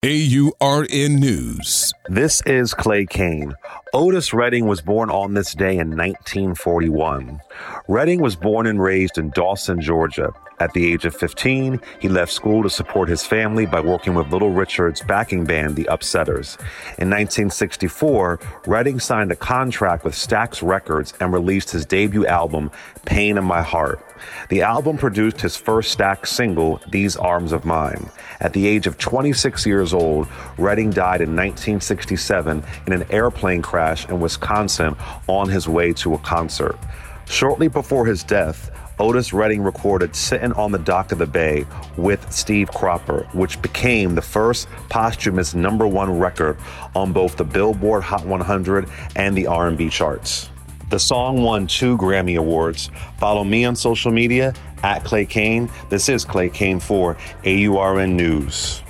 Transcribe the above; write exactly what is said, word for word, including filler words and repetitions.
A U R N News. This is Clay Kane. Otis Redding was born on this day in nineteen forty-one. Redding was born and raised in Dawson, Georgia. At the age of fifteen, he left school to support his family by working with Little Richard's backing band, the Upsetters. In nineteen sixty-four, Redding signed a contract with Stax Records and released his debut album, Pain in My Heart. The album produced his first Stax single, These Arms of Mine. At the age of twenty-six years old, Redding died in nineteen sixty-seven in an airplane crash in Wisconsin on his way to a concert. Shortly before his death, Otis Redding recorded Sittin' on the Dock of the Bay with Steve Cropper, which became the first posthumous number one record on both the Billboard Hot one hundred and the R and B charts. The song won two Grammy Awards. Follow me on social media at Clay Kane. This is Clay Kane for A U R N News.